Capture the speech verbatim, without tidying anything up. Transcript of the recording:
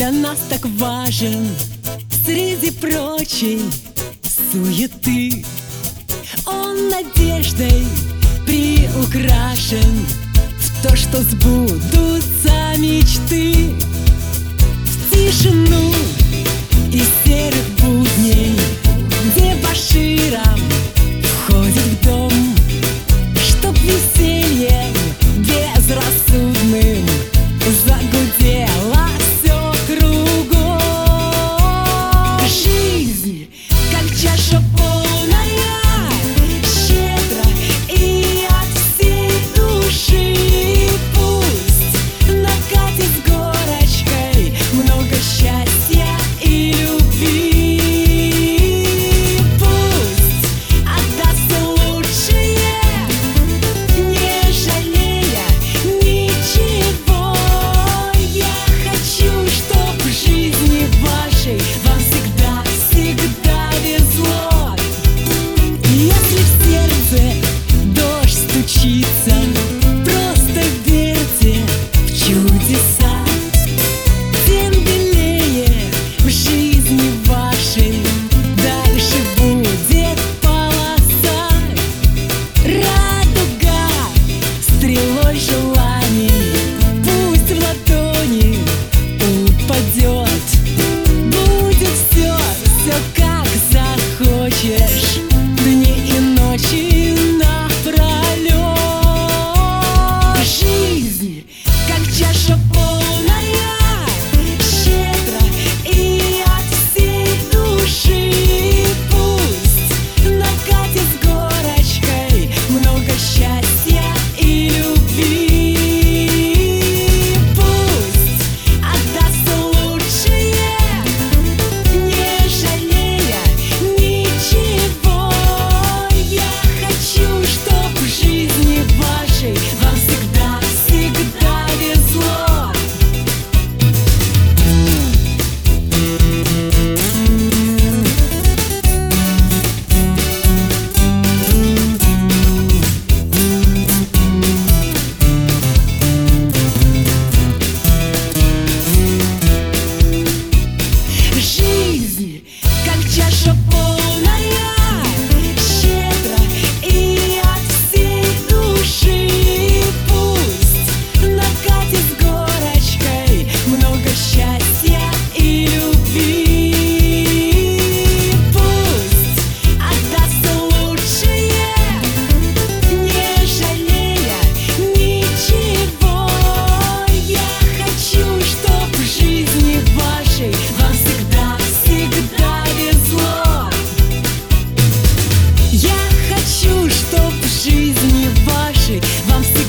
для нас так важен среди прочей суеты. Он надеждой приукрашен в то, что сбудутся мечты. В тишину из серых будней дебоширом входит в дом, чтоб весельем безрассудным загудело все кругом. Жизнь, как чаша полная, щедро и от всей души. Пусть накатит с горочкой много счастья и любви. Пусть отдастся лучшее, не жалея ничего. Я хочу, чтоб в жизни вашей вам всегда, всегда везло. Если в сердце дождь стучится, просто верьте в чудеса. Тем белее в жизни вашей дальше будет полоса. Радуга стрелой желаний пусть в ладони упадет. Будет все, все как захочешь, дни и ночи напролет. Жизнь, как чаша полная, щедро и от всей души. Пусть накатит с горочкой много счастья и любви. Пусть отдастся лучшее, не жалея ничего. Я хочу, чтоб в жизни вашей вам всегда, всегда везло. Жизнь, как чаша полная, щедро и от всей души. Пусть накатит с горочкой много счастья и любви. Пусть отдастся лучшее, не жалея ничего. Я хочу, чтоб в жизни вашей вам всегда, всегда везло. Я хочу, чтоб в жизни вашей вам всегда